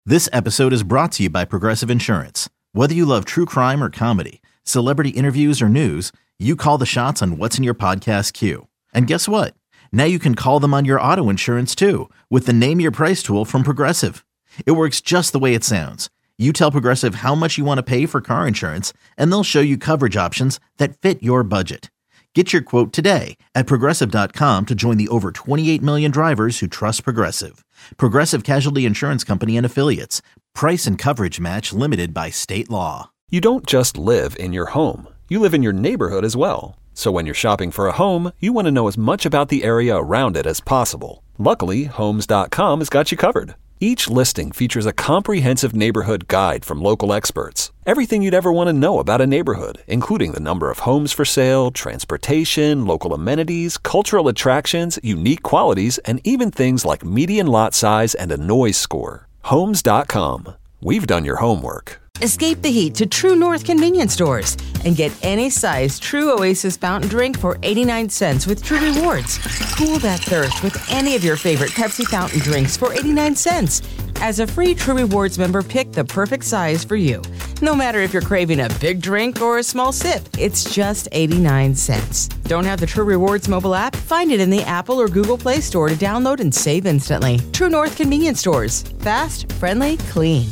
This episode is brought to you by Progressive Insurance. Whether you love true crime or comedy, celebrity interviews or news, you call the shots on what's in your podcast queue. And guess what? Now you can call them on your auto insurance too with the Name Your Price tool from Progressive. It works just the way it sounds. You tell Progressive how much you want to pay for car insurance, and they'll show you coverage options that fit your budget. Get your quote today at Progressive.com to join the over 28 million drivers who trust Progressive. Progressive Casualty Insurance Company and Affiliates. Price and coverage match limited by state law. You don't just live in your home. You live in your neighborhood as well. So when you're shopping for a home, you want to know as much about the area around it as possible. Luckily, Homes.com has got you covered. Each listing features a comprehensive neighborhood guide from local experts. Everything you'd ever want to know about a neighborhood, including the number of homes for sale, transportation, local amenities, cultural attractions, unique qualities, and even things like median lot size and a noise score. Homes.com. We've done your homework. Escape the heat to True North convenience stores and get any size True Oasis fountain drink for 89 cents with True Rewards. Cool that thirst with any of your favorite Pepsi fountain drinks for 89 cents. As a free True Rewards member, pick the perfect size for you. No matter if you're craving a big drink or a small sip, it's just 89 cents. Don't have the True Rewards mobile app? Find it in the Apple or Google Play Store to download and save instantly. True North convenience stores. Fast, friendly, clean.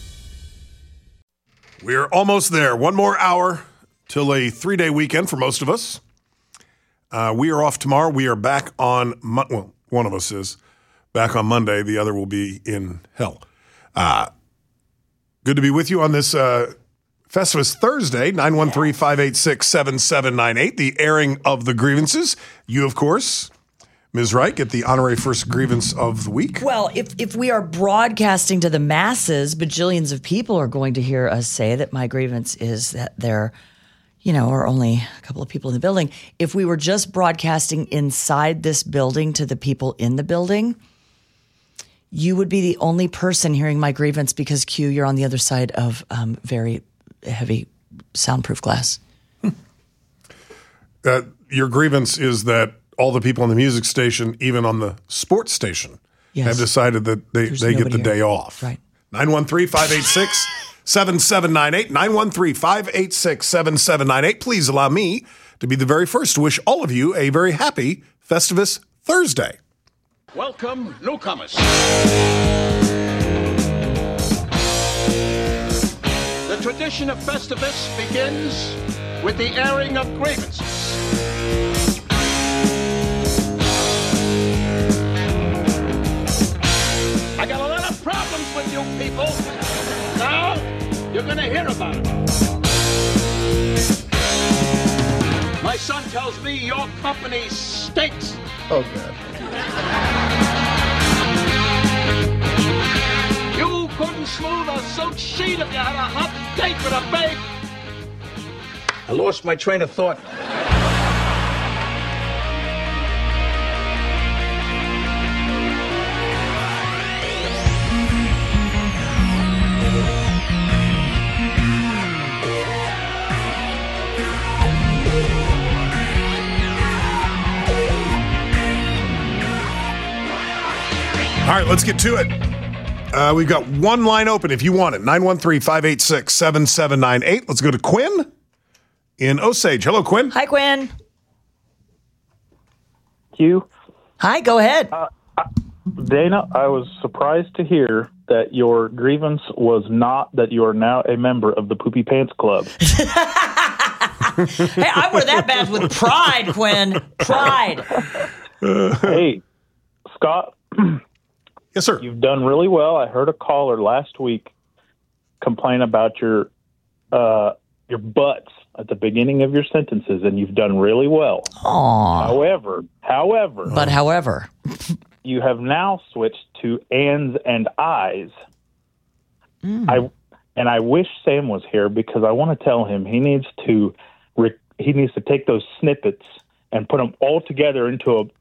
We're almost there. One more hour till a 3-day weekend for most of us. We are off tomorrow. We are back on, well, one of us is back on Monday. The other will be in hell. Good to be with you on this Festivus Thursday, 913-586-7798, the airing of the grievances. You, of course, Ms. Wright, get the honorary first grievance of the week. Well, if we are broadcasting to the masses, bajillions of people are going to hear us say that my grievance is that there, are only a couple of people in the building. If we were just broadcasting inside this building to the people in the building, you would be the only person hearing my grievance because, Q, you're on the other side of very heavy soundproof glass. Your grievance is that all the people on the music station, even on the sports station, have decided that they get the day off. Right. 913-586-7798. 913-586-7798. Please allow me to be the very first to wish all of you a very happy Festivus Thursday. Welcome, newcomers. The tradition of Festivus begins with the airing of grievances. I got a lot of problems with you people. Now, you're going to hear about it. My son tells me your company stinks. Oh, God. You couldn't smooth a silk sheet if you had a hot date with a babe. I lost my train of thought. All right, let's get to it. We've got one line open if you want it. 913-586-7798. Let's go to Quinn in Osage. Hello, Quinn. Hi, Quinn. Q. Hi, go ahead. Dana, I was surprised to hear that your grievance was not that you are now a member of the Poopy Pants Club. Hey, I wear that badge with pride, Quinn. Pride. Hey, Scott. Yes, sir. You've done really well. I heard a caller last week complain about your butts at the beginning of your sentences, and you've done really well. Aww. However, you have now switched to ands and I's. I wish Sam was here because I want to tell him he needs to take those snippets and put them all together into a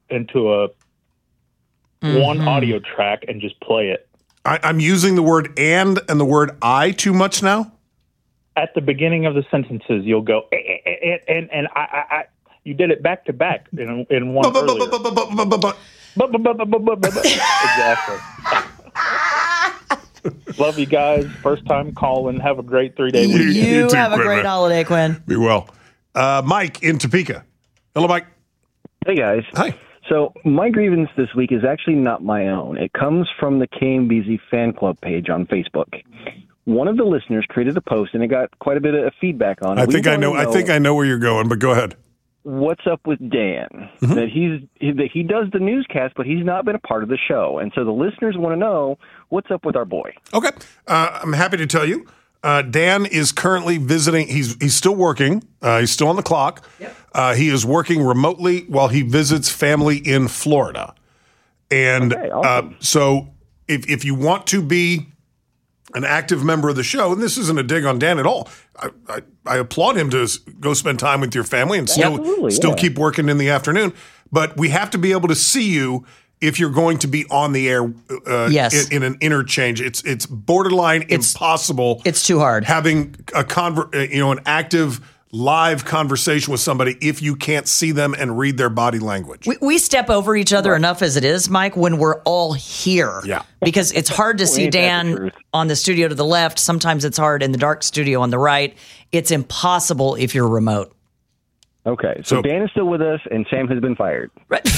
one audio track and just play it. I'm using the word and the word I too much now? At the beginning of the sentences, you'll go, and I. You did it back to back in one earlier. Exactly. Love you guys. First time calling. Have a great 3-day week. You too, have a Quinn, great man. holiday, Quinn. Be well. Mike in Topeka. Hello, Mike. Hey, guys. Hi. So my grievance this week is actually not my own. It comes from the KMBZ fan club page on Facebook. One of the listeners created a post, and it got quite a bit of feedback on it. I think I know where you're going, but go ahead. What's up with Dan? That he does the newscast, but he's not been a part of the show, and so the listeners want to know what's up with our boy. Okay. I'm happy to tell you. Dan is currently visiting. He's still working. He's still on the clock. Yep. He is working remotely while he visits family in Florida. And Okay, awesome. so if you want to be an active member of the show, and this isn't a dig on Dan at all, I applaud him to go spend time with your family and still Absolutely, yeah. keep working in the afternoon. But we have to be able to see you if you're going to be on the air Yes. in an interchange. It's borderline impossible. It's too hard. Having an active live conversation with somebody if you can't see them and read their body language. We step over each other enough as it is, Mike, when we're all here. Yeah. Because it's hard to see Ain't that the Dan truth? on the studio to the left. Sometimes it's hard in the dark studio on the right. It's impossible if you're remote. Okay, so Dan is still with us, and Sam has been fired.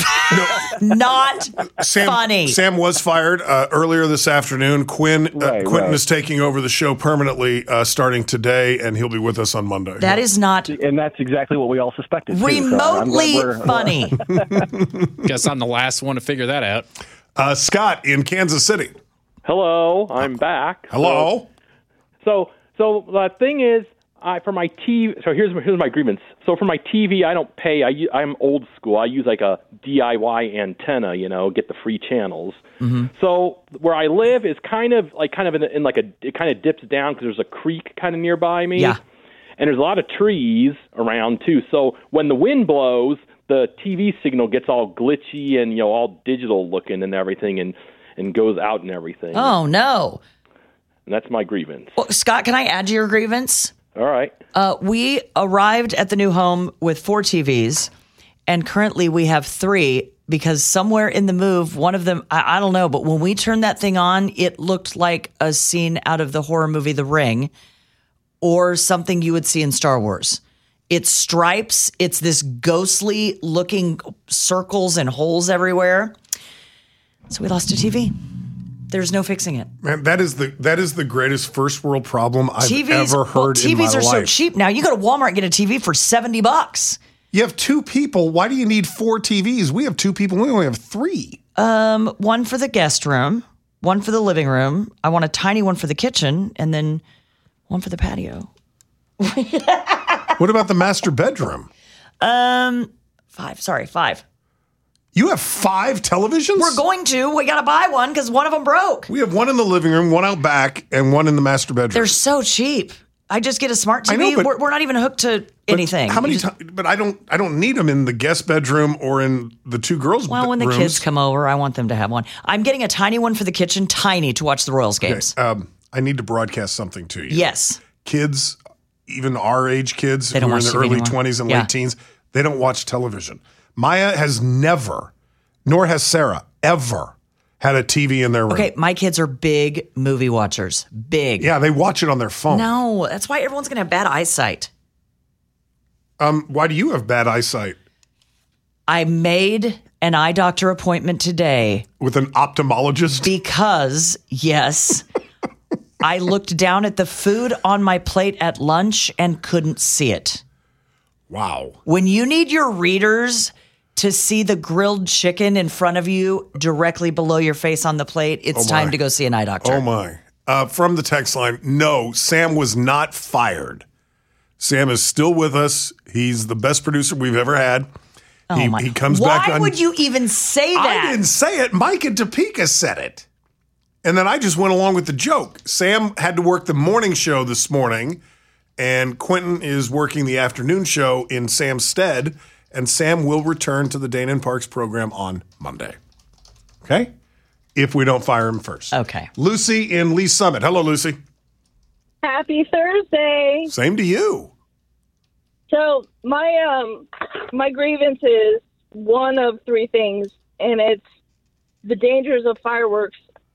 Not funny. Sam was fired earlier this afternoon. Quentin Right. is taking over the show permanently starting today, and he'll be with us on Monday. That is not And that's exactly what we all suspected, too. So I'm remotely glad we're- funny. Guess I'm the last one to figure that out. Scott in Kansas City. Hello, I'm back. Hello. So the thing is, for my TV. So here's my grievance. So for my TV, I don't pay. I'm old school. I use like a DIY antenna. Get the free channels. Mm-hmm. So where I live is kind of in like it kind of dips down because there's a creek kind of nearby me. Yeah. And there's a lot of trees around too. So when the wind blows, the TV signal gets all glitchy and all digital looking and everything, and goes out and everything. Oh, no. And that's my grievance. Well, Scott, can I add to your grievance? All right. We arrived at the new home with 4 TVs, and currently we have 3 because somewhere in the move, one of them, I don't know, but when we turned that thing on, it looked like a scene out of the horror movie The Ring or something you would see in Star Wars. It's stripes. It's this ghostly looking circles and holes everywhere. So we lost a TV. There's no fixing it. Man, that is the greatest first world problem I've ever heard in my life. TVs are so cheap now. You go to Walmart and get a TV for $70. You have 2 people. Why do you need 4 TVs? We have 2 people. We only have 3. One for the guest room, one for the living room. I want a tiny one for the kitchen, and then one for the patio. What about the master bedroom? 5. You have 5 televisions? We're going to. We got to buy one because one of them broke. We have one in the living room, one out back, and one in the master bedroom. They're so cheap. I just get a smart TV. I know, but- we're not even hooked to anything. How many You just- times? But I don't need them in the guest bedroom or in the 2 girls' Well, when the rooms. kids come over, I want them to have one. I'm getting a tiny one for the kitchen, tiny to watch the Royals games. I need to broadcast something to you. Yes. Kids, even our age kids They who don't are in watch their TV early anymore. 20s and Yeah. late teens, they don't watch television. Maya has never, nor has Sarah, ever had a TV in their room. Okay, my kids are big movie watchers. Big. Yeah, they watch it on their phone. No, that's why everyone's going to have bad eyesight. Why do you have bad eyesight? I made an eye doctor appointment today With an ophthalmologist? because, yes, I looked down at the food on my plate at lunch and couldn't see it. Wow. When you need your readers to see the grilled chicken in front of you directly below your face on the plate, it's time to go see an eye doctor. Oh, my. From the text line, no, Sam was not fired. Sam is still with us. He's the best producer we've ever had. He comes back on. Why would you even say that? I didn't say it. Mike in Topeka said it. And then I just went along with the joke. Sam had to work the morning show this morning, and Quentin is working the afternoon show in Sam's stead, and Sam will return to the Dana and Parks program on Monday. Okay? If we don't fire him first. Okay. Lucy in Lee Summit. Hello, Lucy. Happy Thursday. Same to you. So my grievance is one of 3 things, and it's the dangers of fireworks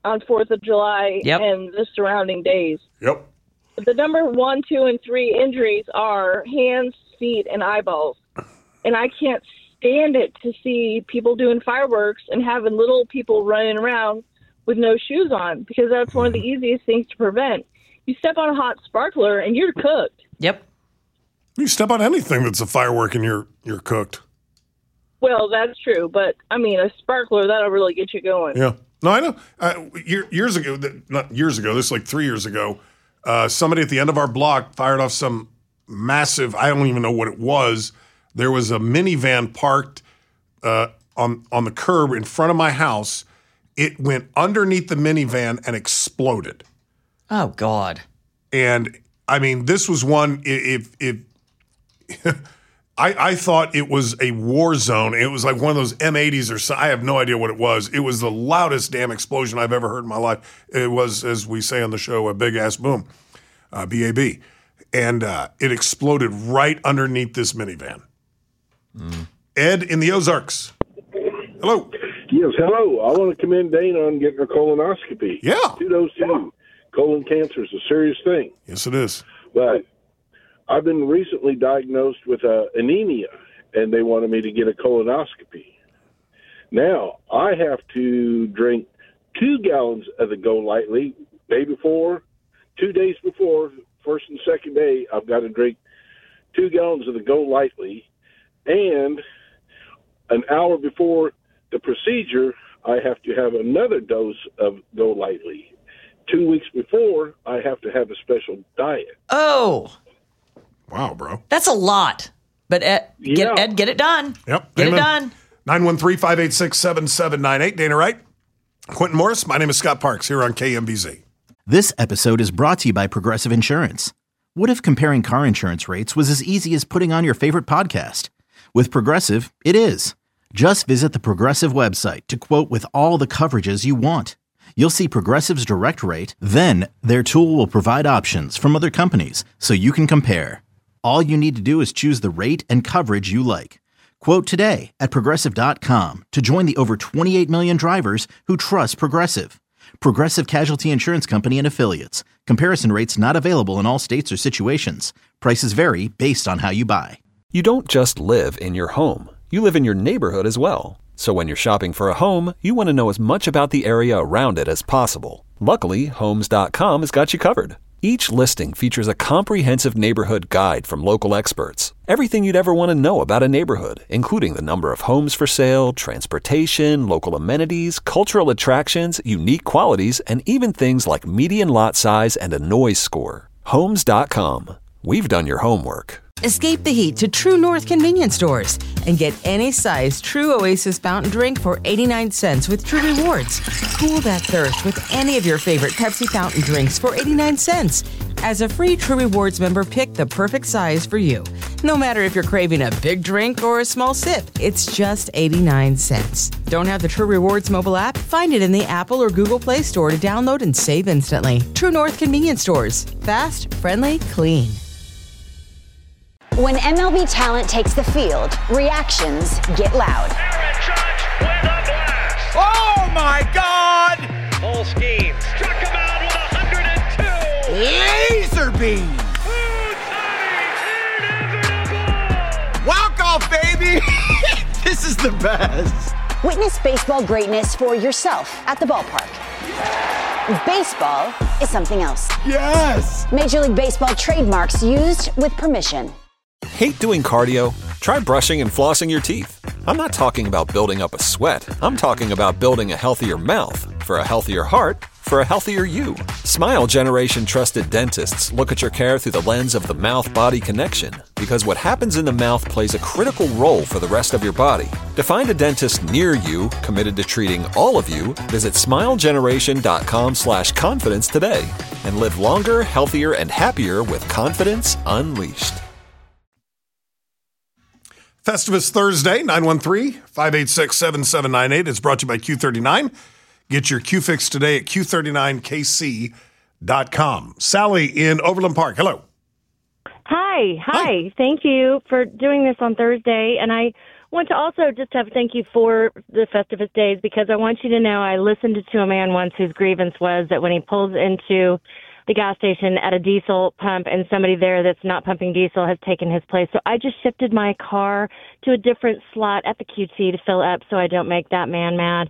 on 4th of July Yep. and the surrounding days. Yep. The number 1, 2, and 3 injuries are hands, feet, and eyeballs. And I can't stand it to see people doing fireworks and having little people running around with no shoes on, because that's one of the easiest things to prevent. You step on a hot sparkler and you're cooked. Yep. You step on anything that's a firework and you're cooked. Well, that's true, but I mean, a sparkler, that'll really get you going. Yeah. No, I know. Years ago, not years ago, this is like 3 years ago, somebody at the end of our block fired off some massive, I don't even know what it was. There was a minivan parked on the curb in front of my house. It went underneath the minivan and exploded. Oh, God. And, I mean, this was one, I thought it was a war zone. It was like one of those M80s or so. I have no idea what it was. It was the loudest damn explosion I've ever heard in my life. It was, as we say on the show, a big-ass boom, B-A-B. And it exploded right underneath this minivan. Ed in the Ozarks. Hello. Yes, hello. I want to commend Dana on getting her colonoscopy. Yeah. Kudos to you. Colon cancer is a serious thing. Yes, it is. But I've been recently diagnosed with anemia, and they wanted me to get a colonoscopy. Now, I have to drink 2 gallons of the Go Lightly day before, 2 days before, first and second day, I've got to drink 2 gallons of the Go Lightly, and an hour before the procedure, I have to have another dose of Go Lightly. 2 weeks before, I have to have a special diet. Oh. Wow, bro. That's a lot. But Ed, get it done. Yep. Get Amen. it done. 913-586-7798. Dana Wright. Quentin Morris. My name is Scott Parks here on KMBZ. This episode is brought to you by Progressive Insurance. What if comparing car insurance rates was as easy as putting on your favorite podcast? With Progressive, it is. Just visit the Progressive website to quote with all the coverages you want. You'll see Progressive's direct rate, then their tool will provide options from other companies so you can compare. All you need to do is choose the rate and coverage you like. Quote today at Progressive.com to join the over 28 million drivers who trust Progressive. Progressive Casualty Insurance Company and Affiliates. Comparison rates not available in all states or situations. Prices vary based on how you buy. You don't just live in your home. You live in your neighborhood as well. So when you're shopping for a home, you want to know as much about the area around it as possible. Luckily, Homes.com has got you covered. Each listing features a comprehensive neighborhood guide from local experts. Everything you'd ever want to know about a neighborhood, including the number of homes for sale, transportation, local amenities, cultural attractions, unique qualities, and even things like median lot size and a noise score. Homes.com. We've done your homework. Escape the heat to True North convenience stores and get any size True Oasis fountain drink for 89 cents with True Rewards. Cool that thirst with any of your favorite Pepsi fountain drinks for 89 cents. As a free True Rewards member, pick the perfect size for you. No matter if you're craving a big drink or a small sip, it's just 89 cents. Don't have the True Rewards mobile app? Find it in the Apple or Google Play Store to download and save instantly. True North convenience stores. Fast, friendly, clean. When MLB talent takes the field, reactions get loud. Aaron Judge with a blast. Oh my God! Full scheme. Struck him out with 102. Laser beam. Walk off, baby. This is the best. Witness baseball greatness for yourself at the ballpark. Baseball is something else. Yes. Major League Baseball trademarks used with permission. Hate doing cardio? Try brushing and flossing your teeth. I'm not talking about building up a sweat. I'm talking about building a healthier mouth. For a healthier heart, for a healthier you. Smile Generation trusted dentists look at your care through the lens of the mouth-body connection, because what happens in the mouth plays a critical role for the rest of your body. To find a dentist near you committed to treating all of you, visit smilegeneration.com/confidence today and live longer, healthier, and happier with confidence unleashed. Festivus Thursday, 913-586-7798. It's brought to you by Q39. Get your Q fix today at Q39KC.com. Sally in Overland Park. Hello. Hi. Thank you for doing this on Thursday. And I want to also just have thank you for the Festivus days, because I want you to know I listened to a man once whose grievance was that when he pulls into the gas station at a diesel pump and somebody there that's not pumping diesel has taken his place. So I just shifted my car to a different slot at the QT to fill up so I don't make that man mad.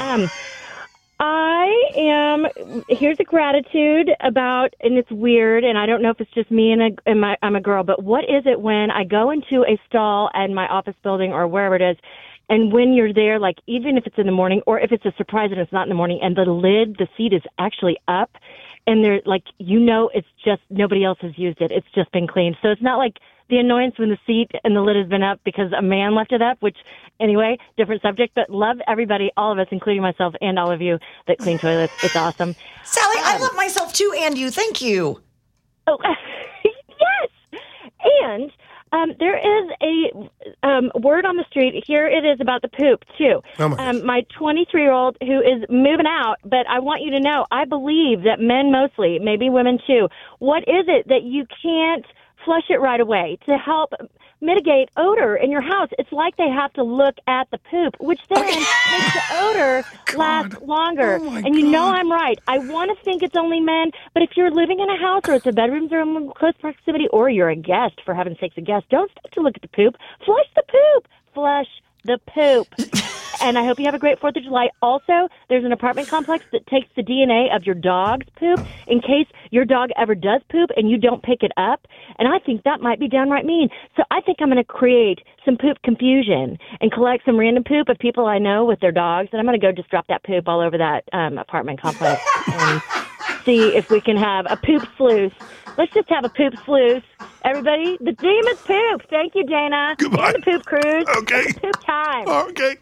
Here's a gratitude about, and it's weird, and I don't know if it's just me and I'm a girl, but what is it when I go into a stall in my office building or wherever it is, and when you're there, like even if it's in the morning or if it's a surprise and it's not in the morning, and the seat is actually up, and they're like, it's just nobody else has used it. It's just been cleaned. So it's not like the annoyance when the seat and the lid has been up because a man left it up, which anyway, different subject, but love everybody, all of us, including myself and all of you that clean toilets. It's awesome. Sally, I love myself too, and you. Thank you. Oh, yes. And there is a word on the street. Here it is about the poop, too. Oh my 23-year-old who is moving out, but I want you to know, I believe that men mostly, maybe women too, what is it that you can't flush it right away to help mitigate odor in your house? It's like they have to look at the poop, which then makes the odor last longer. And you know I'm right. I want to think it's only men, but if you're living in a house or it's a bedrooms or in close proximity, or you're a guest, for heaven's sakes, a guest, don't stop to look at the poop. Flush the poop. Flush the poop. And I hope you have a great 4th of July. Also, there's an apartment complex that takes the DNA of your dog's poop in case your dog ever does poop and you don't pick it up. And I think that might be downright mean. So I think I'm going to create some poop confusion and collect some random poop of people I know with their dogs. And I'm going to go just drop that poop all over that apartment complex and see if we can have a poop sluice. Let's just have a poop sluice. Everybody, the team is poop. Thank you, Dana. Goodbye. And the poop cruise. Okay. It's poop time. Okay.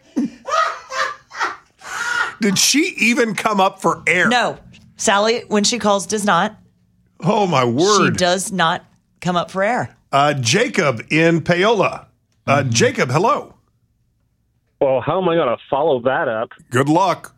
Did she even come up for air? No. Sally, when she calls, does not. Oh, my word. She does not come up for air. Jacob in Paola. Jacob, hello. Well, how am I going to follow that up? Good luck.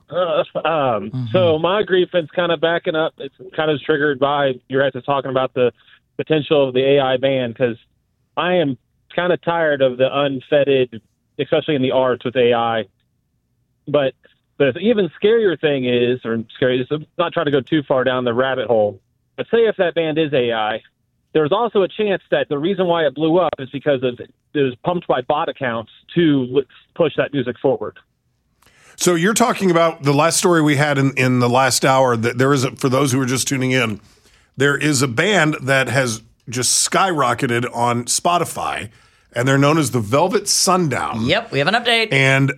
So my grievance kind of backing up. It's kind of triggered by your guys talking about the potential of the AI ban, because I am kind of tired of the unfettered, especially in the arts with AI. But the even scarier thing is, not trying to go too far down the rabbit hole, but say if that band is AI, there's also a chance that the reason why it blew up is because it was pumped by bot accounts to push that music forward. So you're talking about the last story we had in the last hour, that there is, for those who are just tuning in, there is a band that has just skyrocketed on Spotify, and they're known as the Velvet Sundown. Yep, we have an update. And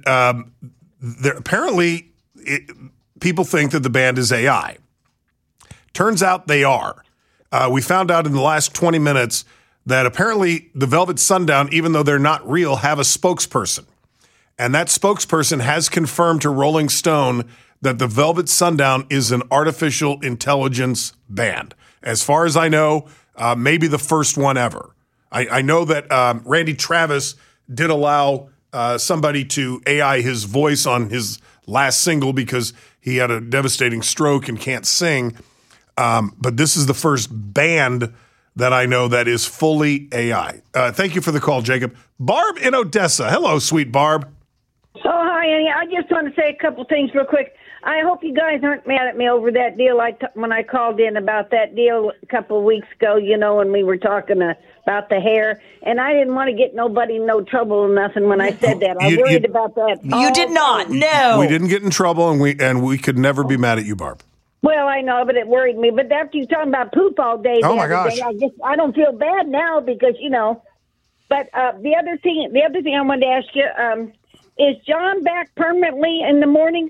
apparently people think that the band is AI. Turns out they are. We found out in the last 20 minutes that apparently the Velvet Sundown, even though they're not real, have a spokesperson. And that spokesperson has confirmed to Rolling Stone that the Velvet Sundown is an artificial intelligence band. As far as I know, maybe the first one ever. I know that Randy Travis did allow somebody to AI his voice on his last single because he had a devastating stroke and can't sing. But this is the first band that I know that is fully AI. Thank you for the call, Jacob. Barb in Odessa. Hello, sweet Barb. Oh, hi, Annie. I just want to say a couple things real quick. I hope you guys aren't mad at me over that deal when I called in about that deal a couple of weeks ago, when we were talking about the hair. And I didn't want to get nobody in no trouble or nothing when I said that. I worried about that. You did not. No. We didn't get in trouble, and we could never be mad at you, Barb. Well, I know, but it worried me. But after you talking about poop all day, oh my gosh, I don't feel bad now because But the other thing I wanted to ask you, is John back permanently in the morning?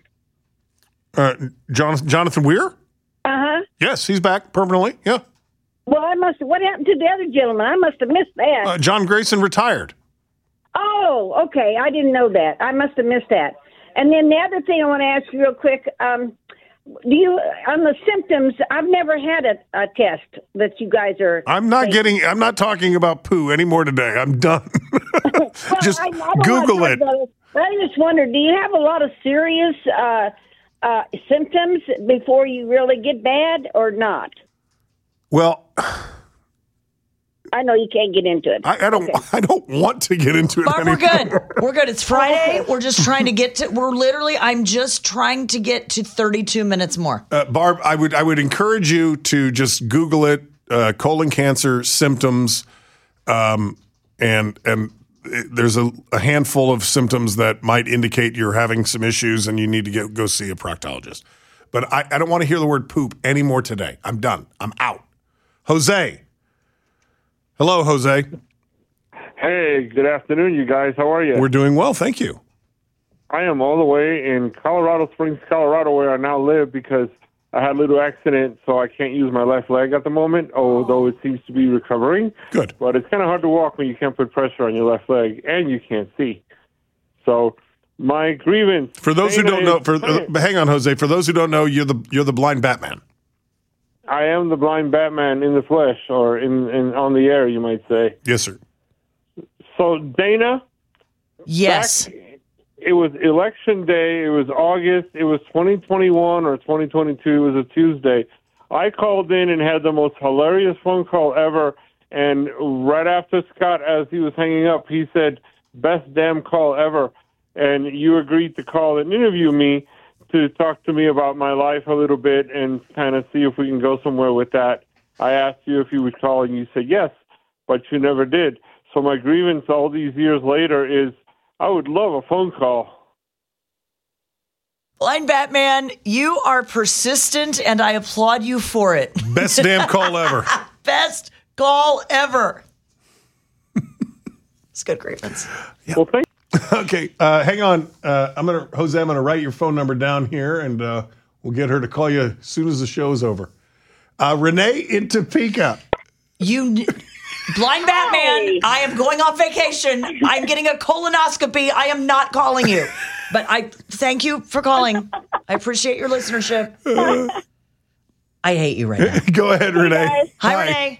Jonathan Weir? Uh-huh. Yes, he's back permanently. Yeah. Well, what happened to the other gentleman? I must have missed that. John Grayson retired. Oh, okay. I didn't know that. I must have missed that. And then the other thing I want to ask you real quick, on the symptoms, I've never had a test that you guys are. I'm not talking about poo anymore today. I'm done. Just Google it. I just wondered, do you have a lot of serious symptoms before you really get bad or not? Well, I know you can't get into it. I don't want to get into it Barb, we're anymore. good. We're good. It's Friday. We're just trying to get to. I'm just trying to get to 32 minutes more. Barb, I would encourage you to just Google it, colon cancer symptoms, and there's a handful of symptoms that might indicate you're having some issues and you need to go see a proctologist. But I don't want to hear the word poop anymore today. I'm done. I'm out. Jose. Hello, Jose. Hey, good afternoon, you guys. How are you? We're doing well, thank you. I am all the way in Colorado Springs, Colorado, where I now live because I had a little accident, so I can't use my left leg at the moment, although it seems to be recovering. Good. But it's kind of hard to walk when you can't put pressure on your left leg and you can't see. So my grievance. For those who don't know, hang on, Jose. For those who don't know, you're the blind Batman. I am the blind Batman in the flesh, or in on the air, you might say. Yes, sir. So Dana. Yes. It was election day. It was August. It was 2021 or 2022. It was a Tuesday. I called in and had the most hilarious phone call ever. And right after Scott, as he was hanging up, he said, "Best damn call ever." And you agreed to call and interview me to talk to me about my life a little bit and kind of see if we can go somewhere with that. I asked you if you would call, and you said yes, but you never did. So my grievance all these years later is I would love a phone call. Blind Batman, you are persistent, and I applaud you for it. Best damn call ever. Best call ever. It's good grievance. Yeah. Well, thank you. Okay, hang on. Jose, I'm gonna write your phone number down here, and we'll get her to call you as soon as the show's over. Renee in Topeka. Blind Batman, I am going on vacation. I'm getting a colonoscopy. I am not calling you, but I thank you for calling. I appreciate your listenership. I hate you right now. Go ahead, Renee. Hey, Hi, Renee.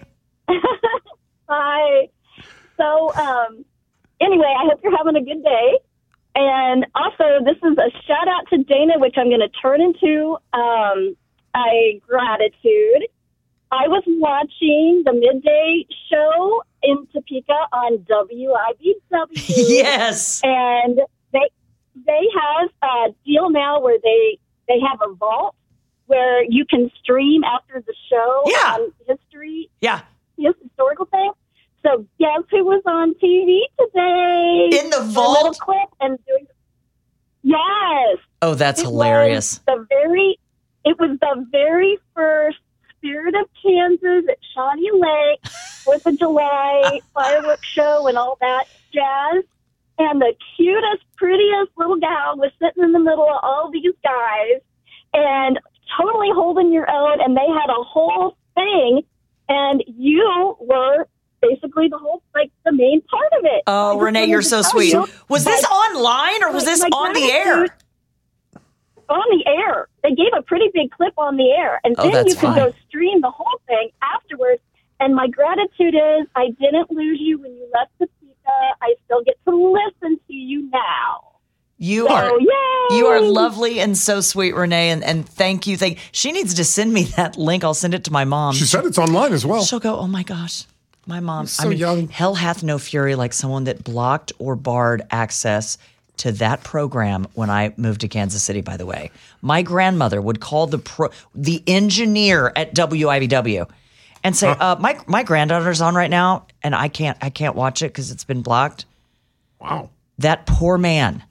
Hi. So, anyway, I hope you're having a good day. And also, this is a shout out to Dana, which I'm going to turn into a gratitude. I was watching the midday show in Topeka on WIBW. Yes. And they have a deal now where they have a vault where you can stream after the show on history. Yeah. Historical thing. So guess who was on TV today? In the vault? A little clip and doing. Yes. Oh, that's hilarious. It was the very first Spirit of Kansas at Shawnee Lake, 4th of July fireworks show and all that jazz. And the cutest, prettiest little gal was sitting in the middle of all these guys and totally holding your own. And they had a whole thing, and you were basically the main part of it. Oh, Renee, you're so sweet. Was this online or was this on the air? On the air. They gave a pretty big clip on the air. And then you can go stream the whole thing afterwards. And my gratitude is I didn't lose you when you left Topeka. I still get to listen to you now. You are lovely and so sweet, Renee, and thank you. She needs to send me that link. I'll send it to my mom. She said it's online as well. She'll go, oh my gosh, my mom. So young. Hell hath no fury like someone that blocked or barred access to that program when I moved to Kansas City, by the way. My grandmother would call the engineer at WIBW and say, my granddaughter's on right now and I can't watch it because it's been blocked. Wow. That poor man.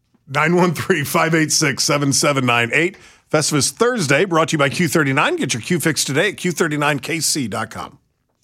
913-586-7798. Festivus Thursday, brought to you by Q39. Get your Q fix today at Q39KC.com.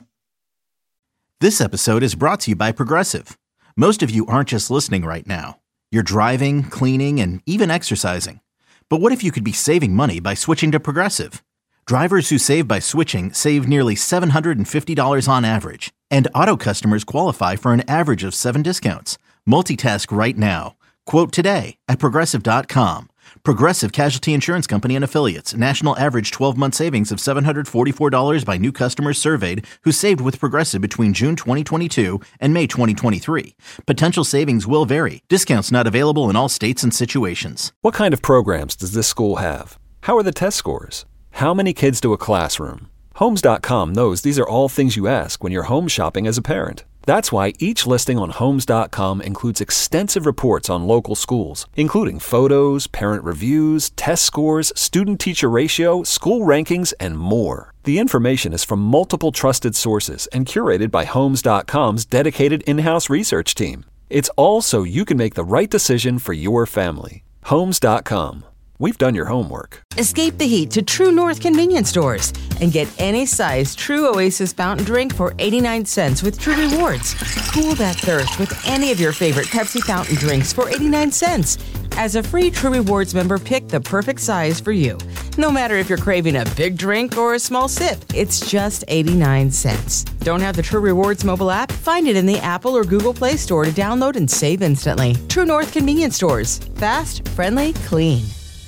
This episode is brought to you by Progressive. Most of you aren't just listening right now. You're driving, cleaning, and even exercising. But what if you could be saving money by switching to Progressive? Drivers who save by switching save nearly $750 on average. And auto customers qualify for an average of 7 discounts. Multitask right now. Quote today at Progressive.com. Progressive Casualty Insurance Company and Affiliates. National average 12-month savings of $744 by new customers surveyed who saved with Progressive between June 2022 and May 2023. Potential savings will vary. Discounts not available in all states and situations. What kind of programs does this school have? How are the test scores? How many kids to a classroom? Homes.com knows these are all things you ask when you're home shopping as a parent. That's why each listing on Homes.com includes extensive reports on local schools, including photos, parent reviews, test scores, student-teacher ratio, school rankings, and more. The information is from multiple trusted sources and curated by Homes.com's dedicated in-house research team. It's all so you can make the right decision for your family. Homes.com. We've done your homework. Escape the heat to True North convenience stores and get any size True Oasis fountain drink for 89 cents with True Rewards. Cool that thirst with any of your favorite Pepsi fountain drinks for 89 cents. As a free True Rewards member, pick the perfect size for you. No matter if you're craving a big drink or a small sip, it's just 89 cents. Don't have the True Rewards mobile app? Find it in the Apple or Google Play Store to download and save instantly. True North convenience stores. Fast, friendly, clean.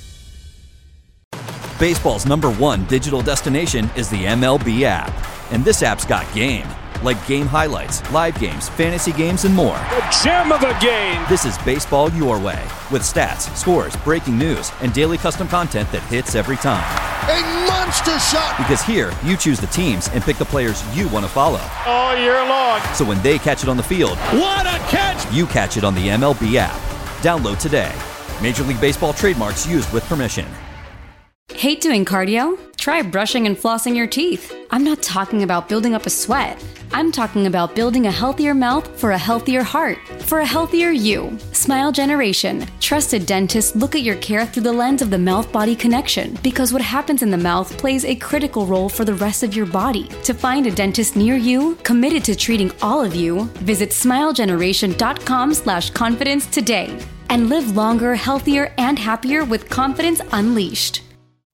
Baseball's #1 digital destination is the MLB app. And this app's got game. Like game highlights, live games, fantasy games, and more. The gem of the game! This is baseball your way. With stats, scores, breaking news, and daily custom content that hits every time. A monster shot! Because here, you choose the teams and pick the players you want to follow. All year long. So when they catch it on the field, what a catch! You catch it on the MLB app. Download today. Major League Baseball trademarks used with permission. Hate doing cardio? Try brushing and flossing your teeth. I'm not talking about building up a sweat. I'm talking about building a healthier mouth for a healthier heart, for a healthier you. Smile Generation. Trusted dentists look at your care through the lens of the mouth-body connection, because what happens in the mouth plays a critical role for the rest of your body. To find a dentist near you, committed to treating all of you, visit smilegeneration.com/confidence today. And live longer, healthier, and happier with confidence unleashed.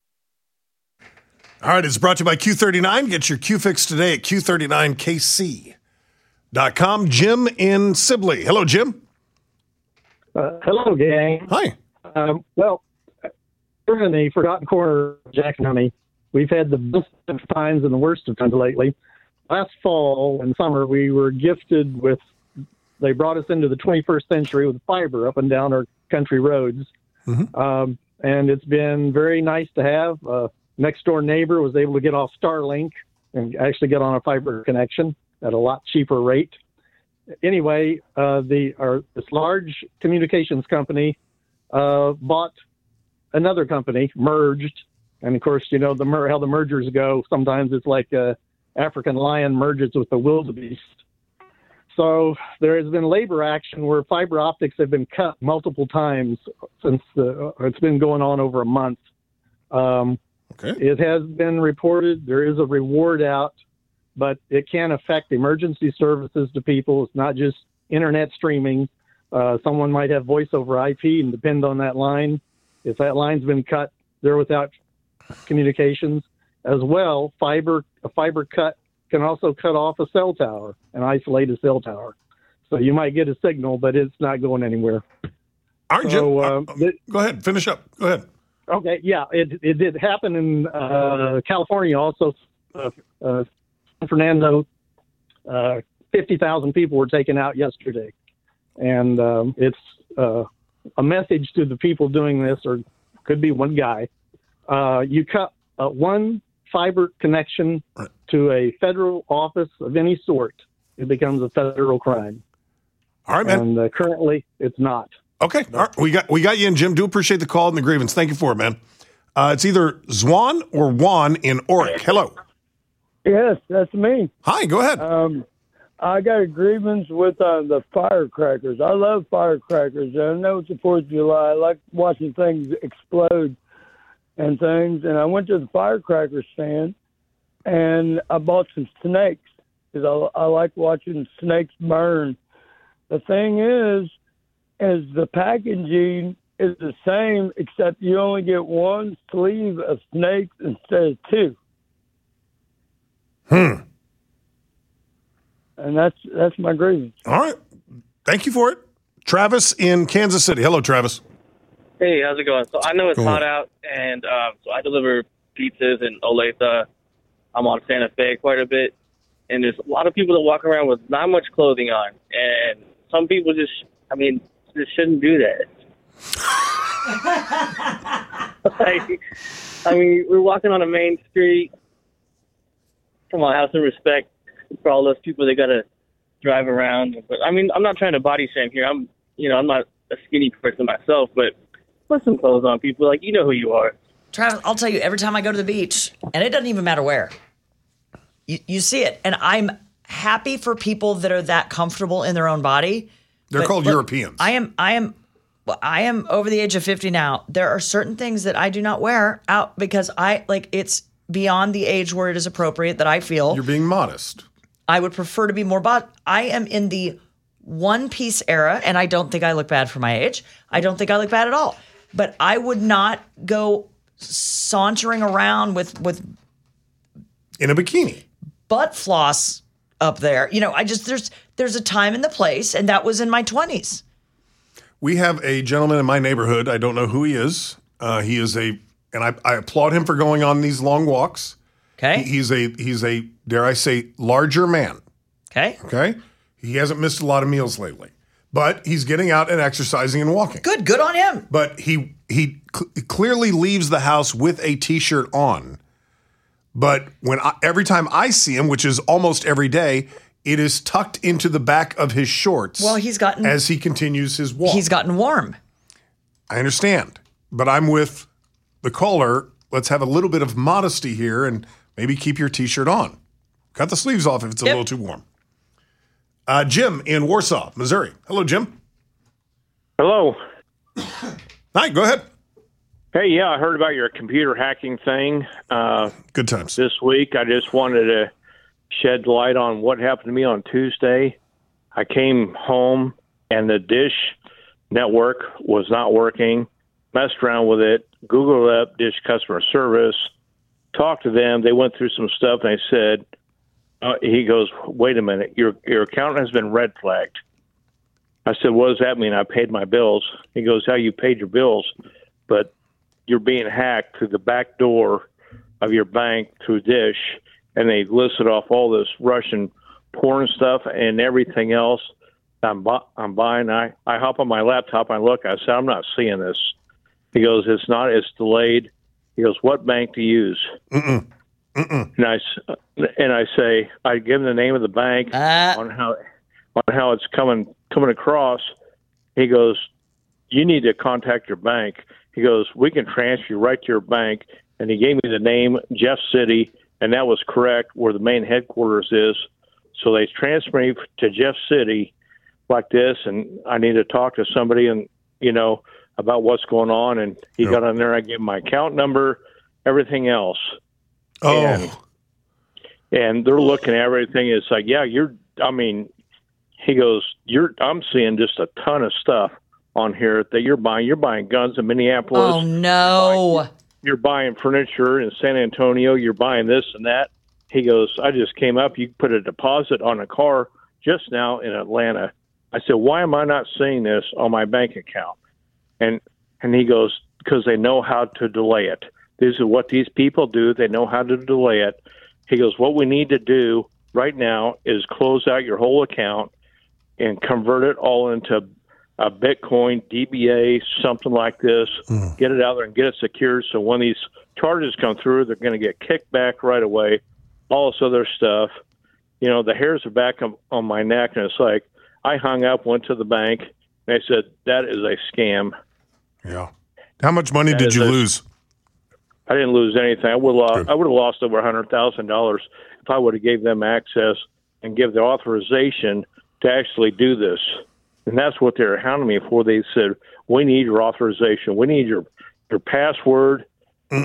All right, it's brought to you by Q39. Get your Q fix today at Q39KC.com. Jim in Sibley. Hello, Jim. Hello, gang. Hi. Well, we're in the forgotten corner of Jackson County. We've had the best of times and the worst of times lately. Last fall and summer, we were gifted with, they brought us into the 21st century with fiber up and down our country roads. Mm-hmm. And it's been very nice to have. Next door neighbor was able to get off Starlink and actually get on a fiber connection at a lot cheaper rate. Anyway, this large communications company bought another company, merged, and of course, you know how the mergers go. Sometimes it's like a African lion merges with a wildebeest. So there has been labor action where fiber optics have been cut multiple times since it's been going on over a month. Okay. It has been reported there is a reward out, but it can affect emergency services to people. It's not just internet streaming. Someone might have voice over IP and depend on that line. If that line's been cut, they're without communications. As well, a fiber cut can also cut off a cell tower and isolate a cell tower. So you might get a signal, but it's not going anywhere. All right, Jim. Go ahead. Finish up. Go ahead. Okay, yeah, it did happen in California also. San Fernando, 50,000 people were taken out yesterday. And it's a message to the people doing this, or could be one guy. You cut one fiber connection to a federal office of any sort, it becomes a federal crime. All right, man. And currently, it's not. Okay. All right. We got you in, Jim. Do appreciate the call and the grievance. Thank you for it, man. It's either Zwan or Juan in Oric. Hello. Yes, that's me. Hi, go ahead. I got a grievance with the firecrackers. I love firecrackers. I know it's the 4th of July. I like watching things explode and things. And I went to the firecracker stand, and I bought some snakes because I like watching snakes burn. The thing is the packaging is the same, except you only get one sleeve of snakes instead of two. And that's my grievance. All right. Thank you for it. Travis in Kansas City. Hello, Travis. Hey, how's it going? So I know it's hot out, and so I deliver pizzas in Olathe. I'm on Santa Fe quite a bit, and there's a lot of people that walk around with not much clothing on, and some people just shouldn't do that. I mean, we're walking on a main street, come on, have some respect for all those people that got to drive around. But I mean, I'm not trying to body shame here. I'm not a skinny person myself, but put some clothes on, people. Like, you know who you are. Travis, I'll tell you, every time I go to the beach, and it doesn't even matter where, you see it. And I'm happy for people that are that comfortable in their own body. They're called Europeans. I am over the age of 50 now. There are certain things that I do not wear out because it's beyond the age where it is appropriate that I feel. You're being modest. I would prefer to be more I am in the one-piece era, and I don't think I look bad for my age. I don't think I look bad at all. But I would not go sauntering around with in a bikini, butt floss up there. There's a time and the place, and that was in my 20s. We have a gentleman in my neighborhood. I don't know who he is. He is and I applaud him for going on these long walks. Okay. He's a dare I say larger man. Okay. Okay. He hasn't missed a lot of meals lately, but he's getting out and exercising and walking. Good on him. But he clearly leaves the house with a t-shirt on. But every time I see him, which is almost every day, it is tucked into the back of his shorts. Well, as he continues his walk. He's gotten warm. I understand, but I'm with the caller. Let's have a little bit of modesty here and maybe keep your t-shirt on. Cut the sleeves off if it's a little too warm. Jim in Warsaw, Missouri. Hello, Jim. Hello. Hi, go ahead. Hey, yeah, I heard about your computer hacking thing. Good times. This week, I just wanted to shed light on what happened to me on Tuesday. I came home, and the Dish network was not working. Messed around with it, Googled up Dish customer service, talked to them. They went through some stuff, and they said, he goes, wait a minute, your account has been red flagged. I said, what does that mean? I paid my bills. He goes, how you paid your bills, but you're being hacked through the back door of your bank through Dish, and they listed off all this Russian porn stuff and everything else. I'm buying. I hop on my laptop, I look, I said, I'm not seeing this. He goes, it's not, it's delayed. He goes, what bank to use? And I say, I give him the name of the bank on how it's coming across. He goes, you need to contact your bank. He goes, we can transfer you right to your bank. And he gave me the name, Jeff City, and that was correct, where the main headquarters is. So they transferred me to Jeff City like this, and I need to talk to somebody and about what's going on. And he got on there. I gave him my account number, everything else. Oh. And they're looking at everything. It's like, yeah, he goes, I'm seeing just a ton of stuff on here that you're buying. You're buying guns in Minneapolis. Oh, no. You're buying furniture in San Antonio. You're buying this and that. He goes, I just came up. You put a deposit on a car just now in Atlanta. I said, why am I not seeing this on my bank account? And he goes, because they know how to delay it. This is what these people do. They know how to delay it. He goes, what we need to do right now is close out your whole account and convert it all into a Bitcoin, DBA, something like this. Get it out there and get it secured. So when these charges come through, they're going to get kicked back right away. All this other stuff. The hairs are back on my neck, and it's like I hung up, went to the bank, and they said, that is a scam. Yeah. How much money did you lose? I didn't lose anything. I would have lost over $100,000 if I would have gave them access and give the authorization to actually do this. And that's what they're hounding me for. They said, we need your authorization. We need your password, your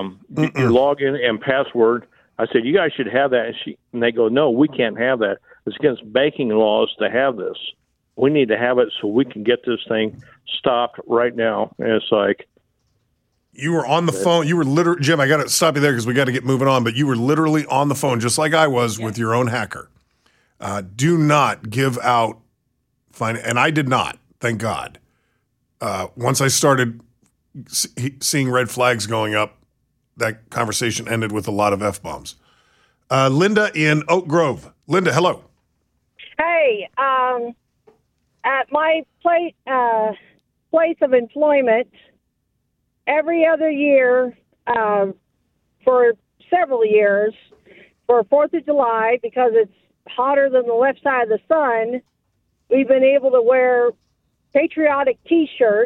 login and password. I said, you guys should have that. And they go, no, we can't have that. It's against banking laws to have this. We need to have it so we can get this thing stopped right now. And it's like, you were on the phone. You were literally, Jim, I got to stop you there because we got to get moving on. But you were literally on the phone, just like I was with your own hacker. Do not give out, and I did not, thank God. Once I started seeing red flags going up, that conversation ended with a lot of F-bombs. Linda in Oak Grove. Linda, hello. Hey, at my place of employment, every other year, for several years, for 4th of July, because it's hotter than the left side of the sun, we've been able to wear patriotic T-shirts,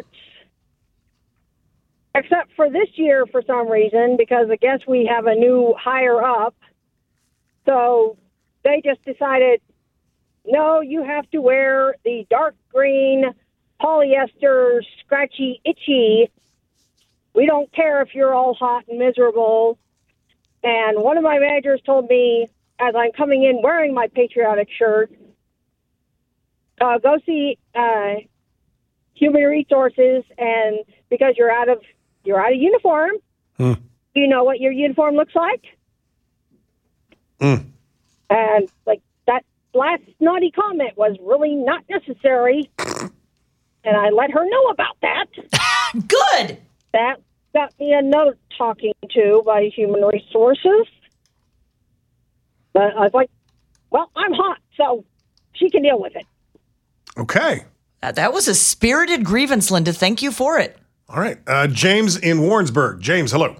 except for this year for some reason, because I guess we have a new higher up. So they just decided, no, you have to wear the dark green polyester, scratchy, itchy. We don't care if you're all hot and miserable. And one of my managers told me, as I'm coming in wearing my patriotic shirt, go see Human Resources, and because you're out of uniform, do you know what your uniform looks like? And like that last naughty comment was really not necessary, and I let her know about that. Good. That got me a note talking to by Human Resources. But I was like, well, I'm hot, so she can deal with it. Okay. That was a spirited grievance, Linda. Thank you for it. All right. James in Warrensburg. James, hello.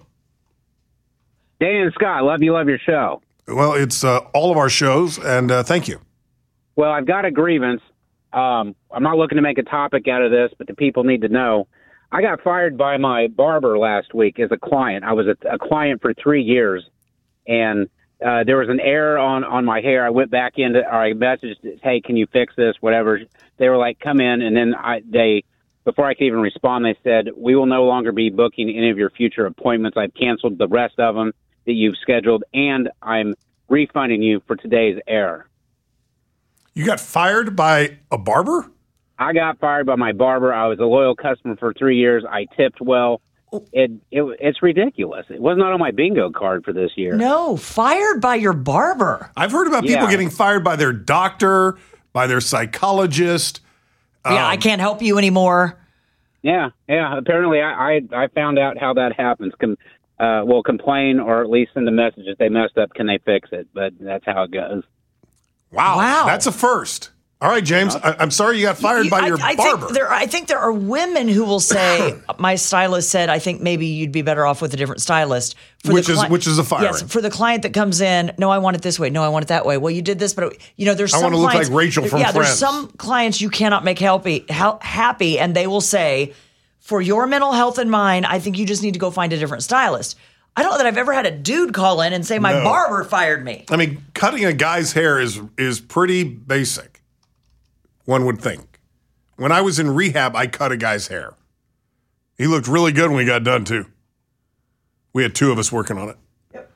Dan and Scott, love your show. Well, it's all of our shows, and thank you. Well, I've got a grievance. I'm not looking to make a topic out of this, but the people need to know. I got fired by my barber last week as a client. I was a client for 3 years, and there was an error on my hair. I went back into, or I messaged, hey, can you fix this, whatever. They were like, come in, and then before I could even respond, they said, we will no longer be booking any of your future appointments. I've canceled the rest of them that you've scheduled, and I'm refunding you for today's error. You got fired by a barber? I got fired by my barber. I was a loyal customer for 3 years. I tipped well. It's ridiculous. It was not on my bingo card for this year. No, fired by your barber. I've heard about people getting fired by their doctor, by their psychologist. I can't help you anymore. Yeah. Apparently, I found out how that happens. Complain or at least send a message if they messed up. Can they fix it? But that's how it goes. Wow. That's a first. All right, James, I'm sorry you got fired by your barber. I think there are women who will say, my stylist said, I think maybe you'd be better off with a different stylist. Which is a firing. Yes, for the client that comes in, no, I want it this way. No, I want it that way. Well, you did this, but there's some I want to look clients, like Rachel from Friends. There's some clients you cannot make happy, and they will say, for your mental health and mine, I think you just need to go find a different stylist. I don't know that I've ever had a dude call in and say, my barber fired me. I mean, cutting a guy's hair is pretty basic. One would think. When I was in rehab, I cut a guy's hair. He looked really good when we got done, too. We had two of us working on it. Yep.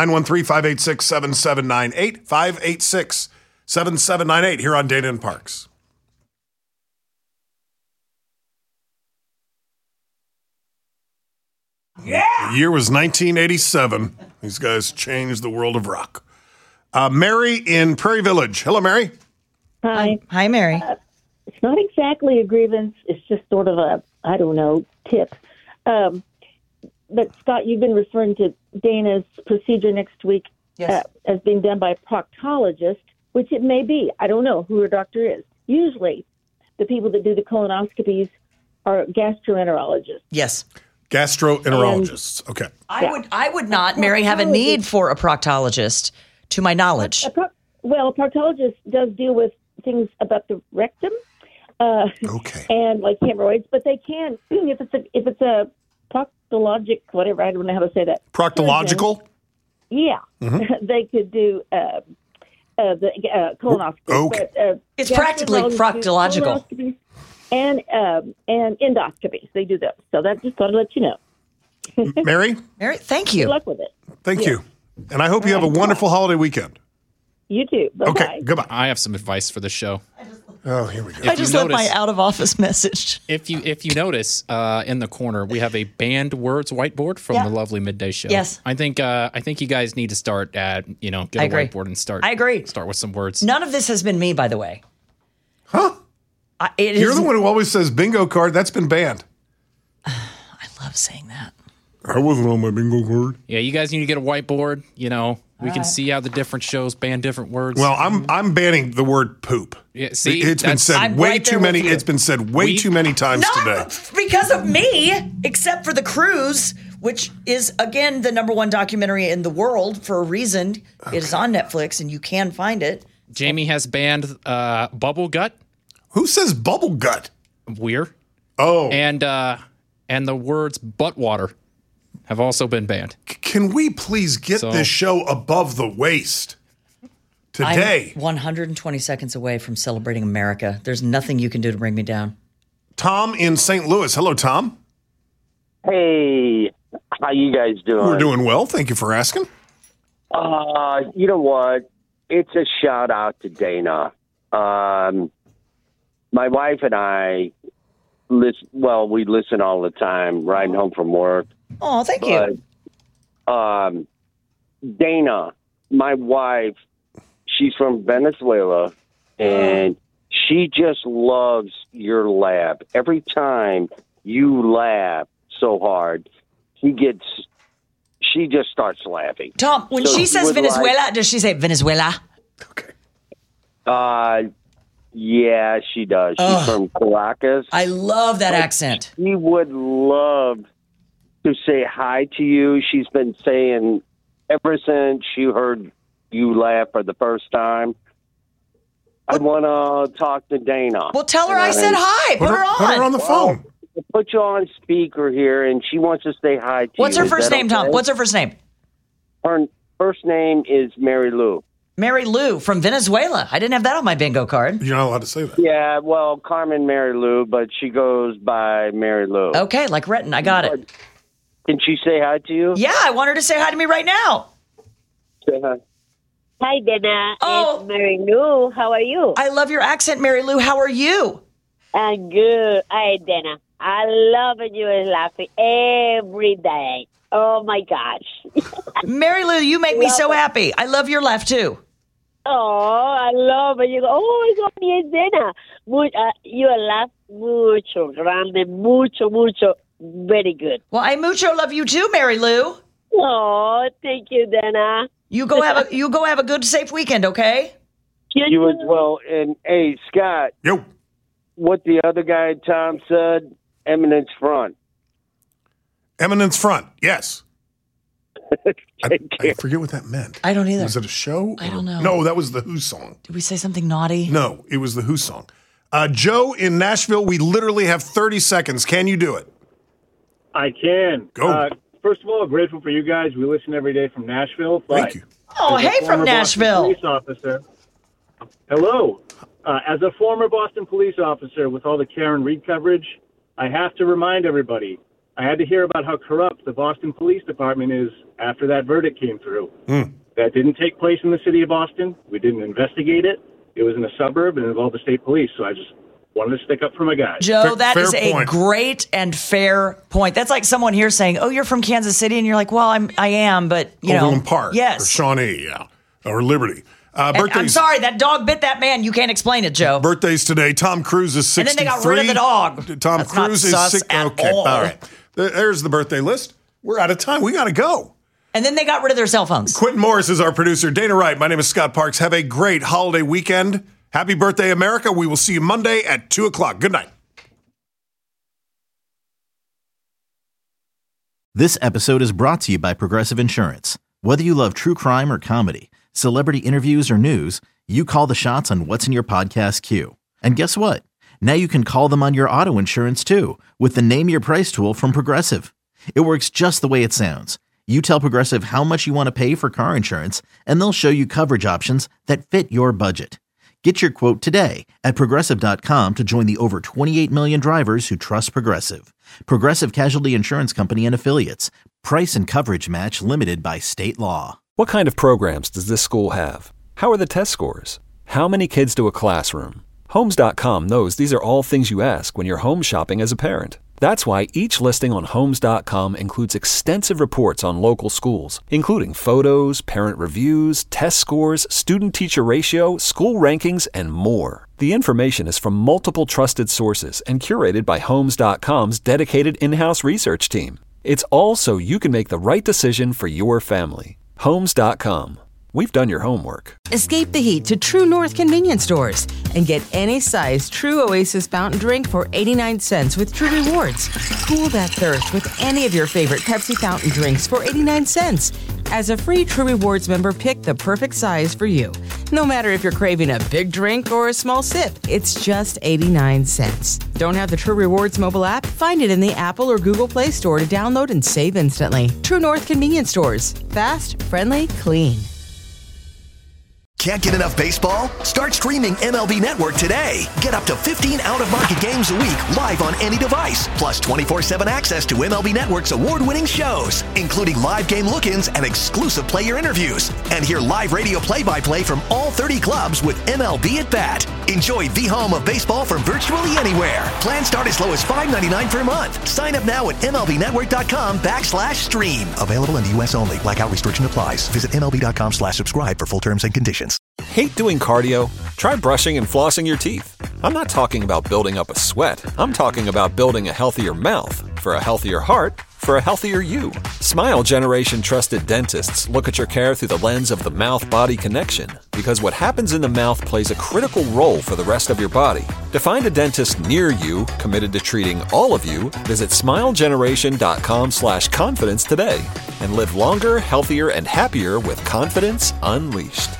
913-586-7798. 586-7798 here on Dana and Parks. Yeah! The year was 1987. These guys changed the world of rock. Mary in Prairie Village. Hello, Mary. Hi, Mary. It's not exactly a grievance. It's just sort of a, tip. But, Scott, you've been referring to Dana's procedure next week as being done by a proctologist, which it may be. I don't know who her doctor is. Usually, the people that do the colonoscopies are gastroenterologists. Yes. Gastroenterologists. Okay. I would not, Mary, have a need for a proctologist, to my knowledge. A proctologist does deal with things about the rectum, and like hemorrhoids, but they can if it's a proctologic, whatever, I don't know how to say that. Proctological? Yeah, they could do the colonoscopy. Okay. But, it's practically proctological. And endoscopies, they do those. So that just thought I'd let you know. Mary, thank you. Good luck with it. Thank you, and I hope you have a wonderful holiday weekend. You too. Bye-bye. Okay, goodbye. I have some advice for the show. Oh, here we go. I just left my out-of-office message. If you notice in the corner, we have a banned words whiteboard from the lovely Midday Show. Yes. I think you guys need to start get a whiteboard and start. I agree. Start with some words. None of this has been me, by the way. Huh? You're the one who always says bingo card. That's been banned. I love saying that. I wasn't on my bingo card. Yeah, you guys need to get a whiteboard. We can see how the different shows ban different words. Well, I'm banning the word poop. Yeah, see, it's been said way too many. It's been said way too many times today. Because of me, except for the cruise which is, again, the number one documentary in the world for a reason. Okay. It is on Netflix, and you can find it. Jamie has banned Bubble Gut. Who says Bubble Gut? Weir. Oh. And the words butt water have also been banned. Can we please get this show above the waist today? I'm 120 seconds away from celebrating America. There's nothing you can do to bring me down. Tom in St. Louis. Hello, Tom. Hey, how you guys doing? We're doing well. Thank you for asking. You know what? It's a shout out to Dana. My wife and I we listen all the time, riding home from work. Oh, thank you. Dana, my wife, she's from Venezuela, and she just loves your laugh. Every time you laugh so hard, she just starts laughing. Tom, when she says Venezuela, does she say Venezuela? Okay. Yeah, she does. She's from Caracas. I love that accent. She would love to say hi to you. She's been saying ever since she heard you laugh for the first time. I want to talk to Dana. Well, tell her I said hi. Put her on. Put her on the phone. I'll put you on speaker here, and she wants to say hi to you. What's her first name, Tom? What's her first name? Her first name is Mary Lou. Mary Lou from Venezuela. I didn't have that on my bingo card. You're not allowed to say that. Yeah, well, Carmen Mary Lou, but she goes by Mary Lou. Okay, like Retton. I got it. Can she say hi to you? Yeah, I want her to say hi to me right now. Say hi. Hi, Dana. It's Mary Lou. How are you? I love your accent, Mary Lou. How are you? I'm good. Hi, Dana. I love you laughing every day. Oh, my gosh. Mary Lou, you make me so happy. I love your laugh, too. Oh, I love it. You go, oh, my God, yes, Dana. You laugh mucho, grande, mucho, mucho. Very good. Well, I mucho love you, too, Mary Lou. Oh, thank you, Dana. You go have a good, safe weekend, okay? You as well. And, hey, Scott. Yo. What the other guy, Tom, said, Eminence Front. Eminence Front, yes. I forget what that meant. I don't either. Was it a show? I don't know. No, that was the Who song. Did we say something naughty? No, it was the Who song. Joe in Nashville, we literally have 30 seconds. Can you do it? I can. Go. First of all, grateful for you guys. We listen every day from Nashville. Thank you. Oh, hey, from Nashville. Police officer. Hello. As a former Boston police officer with all the Karen Reed coverage, I have to remind everybody, I had to hear about how corrupt the Boston Police Department is after that verdict came through. That didn't take place in the city of Boston. We didn't investigate it. It was in a suburb and involved the state police. So I just wanted to stick up for my guys. Joe, that is a great and fair point. That's like someone here saying, oh, you're from Kansas City. And you're like, well, I am, but, Overland Park. Yes. Or Shawnee, yeah. Or Liberty. I'm sorry, that dog bit that man. You can't explain it, Joe. Birthdays today. Tom Cruise is 63. And then they got rid of the dog. Tom That's Cruise not sus is at all. All right. There's the birthday list. We're out of time. We got to go. And then they got rid of their cell phones. Quentin Morris is our producer. Dana Wright. My name is Scott Parks. Have a great holiday weekend. Happy birthday, America. We will see you Monday at 2 o'clock. Good night. This episode is brought to you by Progressive Insurance. Whether you love true crime or comedy, celebrity interviews or news, you call the shots on what's in your podcast queue. And guess what? Now you can call them on your auto insurance too with the Name Your Price tool from Progressive. It works just the way it sounds. You tell Progressive how much you want to pay for car insurance, and they'll show you coverage options that fit your budget. Get your quote today at Progressive.com to join the over 28 million drivers who trust Progressive. Progressive Casualty Insurance Company and Affiliates. Price and coverage match limited by state law. What kind of programs does this school have? How are the test scores? How many kids to a classroom? Homes.com knows these are all things you ask when you're home shopping as a parent. That's why each listing on Homes.com includes extensive reports on local schools, including photos, parent reviews, test scores, student-teacher ratio, school rankings, and more. The information is from multiple trusted sources and curated by Homes.com's dedicated in-house research team. It's all so you can make the right decision for your family. Homes.com. we've done your homework. Escape the heat to True North convenience stores and get any size True Oasis fountain drink for 89 cents with True Rewards. Cool that thirst with any of your favorite Pepsi fountain drinks for 89 cents. As a free True Rewards member, pick the perfect size for you. No matter if you're craving a big drink or a small sip, it's just 89 cents. Don't have the True Rewards mobile app? Find it in the Apple or Google Play Store to download and save instantly. True North convenience stores. Fast, friendly, clean. Can't get enough baseball? Start streaming MLB Network today. Get up to 15 out-of-market games a week live on any device. Plus 24/7 access to MLB Network's award-winning shows, including live game look-ins and exclusive player interviews. And hear live radio play-by-play from all 30 clubs with MLB at Bat. Enjoy the home of baseball from virtually anywhere. Plans start as low as $5.99 per month. Sign up now at MLBnetwork.com/stream. Available in the U.S. only. Blackout restriction applies. Visit MLB.com/subscribe for full terms and conditions. Hate doing cardio? Try brushing and flossing your teeth. I'm not talking about building up a sweat. I'm talking about building a healthier mouth. For a healthier heart, for a healthier you. Smile Generation trusted dentists look at your care through the lens of the mouth-body connection, because what happens in the mouth plays a critical role for the rest of your body. To find a dentist near you committed to treating all of you, visit smilegeneration.com/confidence today and live longer, healthier, and happier with confidence unleashed.